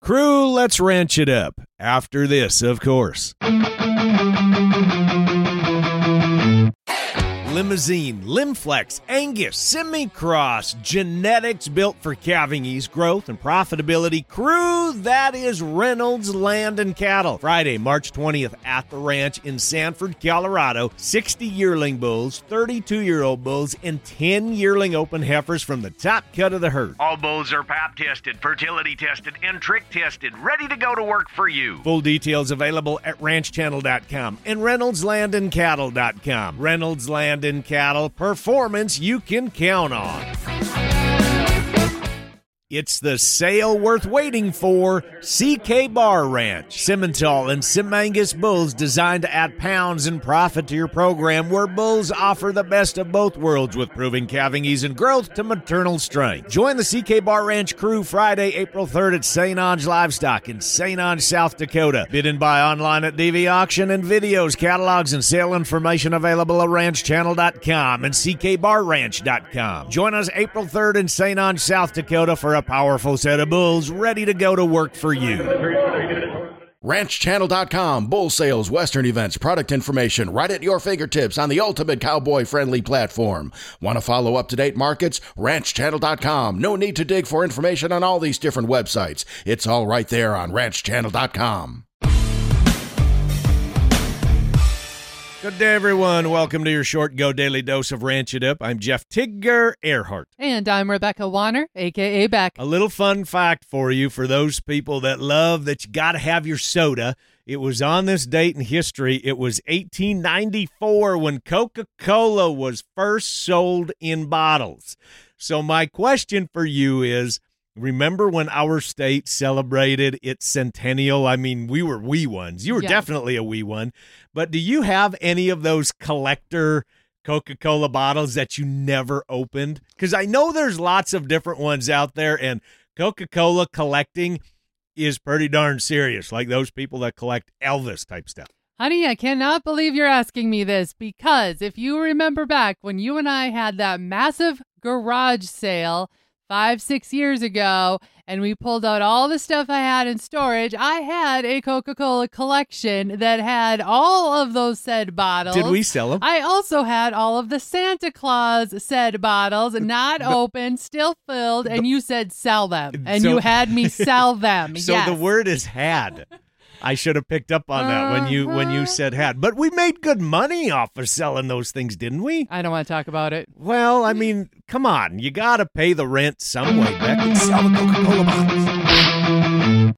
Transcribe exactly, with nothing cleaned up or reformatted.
Crew, let's ranch it up. After this, of course. Limousine, Limflex, Angus, Semi-Cross, genetics built for calving ease, growth, and profitability. Crew, that is Reynolds Land and Cattle. Friday, March twentieth at the ranch in Sanford, Colorado. sixty yearling bulls, thirty-two-year-old bulls, and ten yearling open heifers from the top cut of the herd. All bulls are pap tested, fertility tested, and trick tested, ready to go to work for you. Full details available at ranch channel dot com and reynolds land and cattle dot com. Reynolds Land and Cattle, performance you can count on. It's the sale worth waiting for. C K Bar Ranch. Simmental and Simangus bulls designed to add pounds and profit to your program, where bulls offer the best of both worlds with proving calving ease and growth to maternal strength. Join the C K Bar Ranch crew Friday, April third at Saint Onge Livestock in Saint Onge, South Dakota. Bid and buy online at D V Auction, and videos, catalogs, and sale information available at ranch channel dot com and c k bar ranch dot com. Join us April third in Saint Onge, South Dakota for a powerful set of bulls ready to go to work for you. ranch channel dot com. Bull sales, Western events, product information right at your fingertips on the ultimate cowboy-friendly platform. Want to follow up-to-date markets? ranch channel dot com. No need to dig for information on all these different websites. It's all right there on ranch channel dot com. Good day, everyone. Welcome to your short Go Daily Dose of Ranch It Up. I'm Jeff Tigger Earhart. And I'm Rebecca Warner, a k a. Beck. A little fun fact for you, for those people that love that you got to have your soda. It was on this date in history. It was eighteen ninety-four when Coca-Cola was first sold in bottles. So my question for you is, remember when our state celebrated its centennial? I mean, we were wee ones. You were Yes. definitely a wee one. But do you have any of those collector Coca-Cola bottles that you never opened? Because I know there's lots of different ones out there, and Coca-Cola collecting is pretty darn serious, like those people that collect Elvis type stuff. Honey, I cannot believe you're asking me this, because if you remember back when you and I had that massive garage sale five, six years ago, and we pulled out all the stuff I had in storage, I had a Coca-Cola collection that had all of those said bottles. Did we sell them? I also had all of the Santa Claus said bottles, not The- open, still filled, and you said sell them. And So- you had me sell them. So yes. the word is had. I should have picked up on that when you when you said had. But we made good money off of selling those things, didn't we? I don't want to talk about it. Well, I mean, come on. You got to pay the rent some way, Beck, and sell the Coca-Cola bottles.